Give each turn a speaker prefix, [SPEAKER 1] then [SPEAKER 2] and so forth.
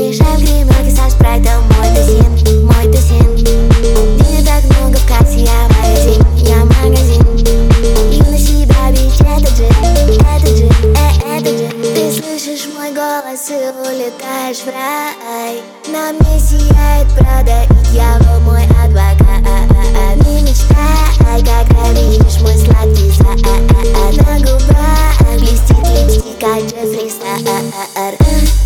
[SPEAKER 1] Приезжай в гримерки со спрайтом, мой тусин, мой тусин. Денег так много в кассе, я магазин, я магазин. И на себя бич, это же, это же, это же. Ты слышишь мой голос и улетаешь в рай. На мне сияет Прада, и дьявол мой адвокат. Не мечтай, когда видишь мой сладкий зад. На губах блестит липстик, как Джеффри Стар.